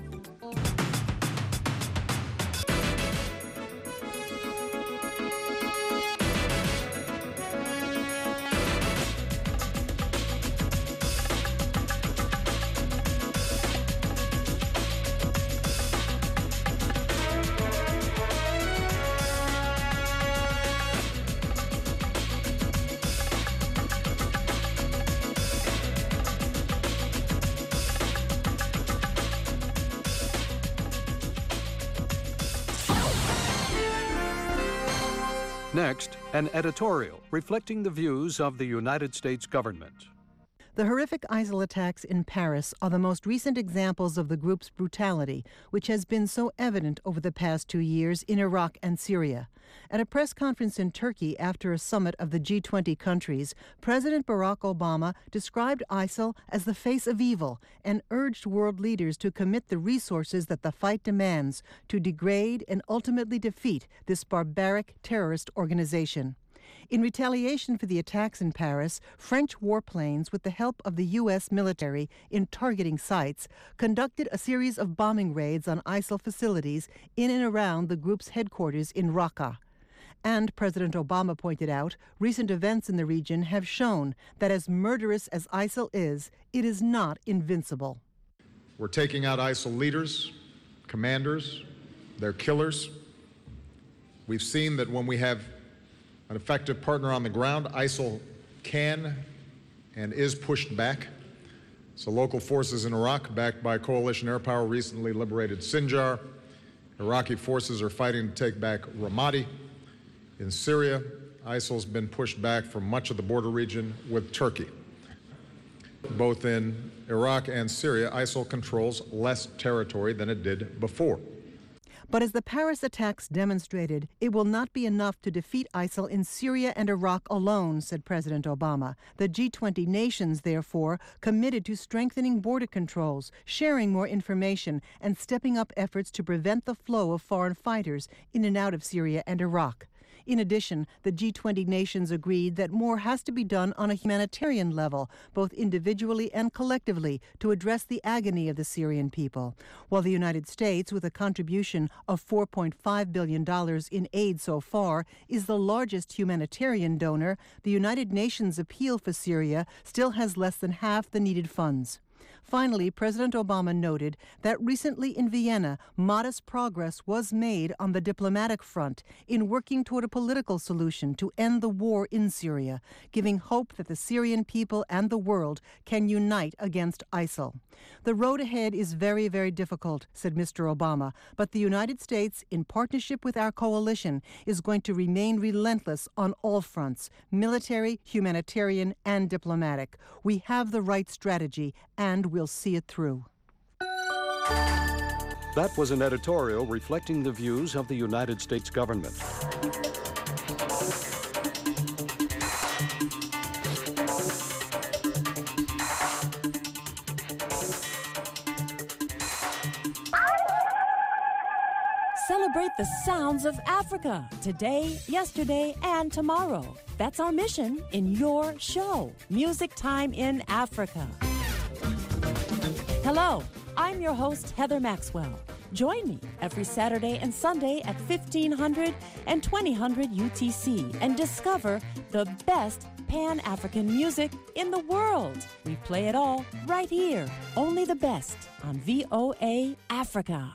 Next, an editorial reflecting the views of the United States government. The horrific ISIL attacks in Paris are the most recent examples of the group's brutality, which has been so evident over the past two years in Iraq and Syria. At a press conference in Turkey after a summit of the G twenty countries, President Barack Obama described ISIL as the face of evil and urged world leaders to commit the resources that the fight demands to degrade and ultimately defeat this barbaric terrorist organization. In retaliation for the attacks in Paris, French warplanes, with the help of the U S military in targeting sites, conducted a series of bombing raids on ISIL facilities in and around the group's headquarters in Raqqa. And President Obama pointed out, recent events in the region have shown that as murderous as ISIL is, it is not invincible. We're taking out ISIL leaders, commanders, their killers. We've seen that when we have an effective partner on the ground, ISIL can and is pushed back. So local forces in Iraq, backed by coalition air power, recently liberated Sinjar. Iraqi forces are fighting to take back Ramadi. In Syria, ISIL's been pushed back from much of the border region with Turkey. Both in Iraq and Syria, ISIL controls less territory than it did before. But as the Paris attacks demonstrated, it will not be enough to defeat ISIL in Syria and Iraq alone, said President Obama. The G twenty nations, therefore, committed to strengthening border controls, sharing more information, and stepping up efforts to prevent the flow of foreign fighters in and out of Syria and Iraq. In addition, the G twenty nations agreed that more has to be done on a humanitarian level, both individually and collectively, to address the agony of the Syrian people. While the United States, with a contribution of four point five billion dollars in aid so far, is the largest humanitarian donor, the United Nations appeal for Syria still has less than half the needed funds. Finally, President Obama noted that recently in Vienna, modest progress was made on the diplomatic front in working toward a political solution to end the war in Syria, giving hope that the Syrian people and the world can unite against ISIL. The road ahead is very, very difficult, said Mister Obama, but the United States, in partnership with our coalition, is going to remain relentless on all fronts, military, humanitarian, and diplomatic. We have the right strategy, and we'll see it through. That was an editorial reflecting the views of the United States government. Celebrate the sounds of Africa today, yesterday, and tomorrow. That's our mission in your show, Music Time in Africa. Hello, I'm your host, Heather Maxwell. Join me every Saturday and Sunday at fifteen hundred and twenty hundred U T C and discover the best Pan-African music in the world. We play it all right here, only the best on V O A Africa.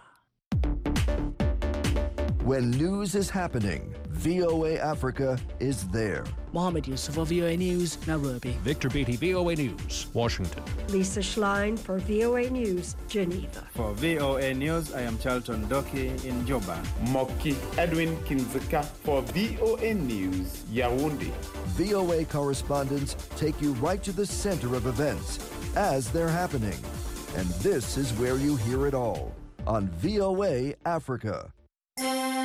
When news is happening, V O A Africa is there. Mohammed Yusuf for V O A News, Nairobi. Victor Beatty, V O A News, Washington. Lisa Schlein for V O A News, Geneva. For V O A News, I am Charlton Doki in Juba. Moki Edwin Kinzika for V O A News, Yaoundé. V O A correspondents take you right to the center of events as they're happening. And this is where you hear it all on V O A Africa.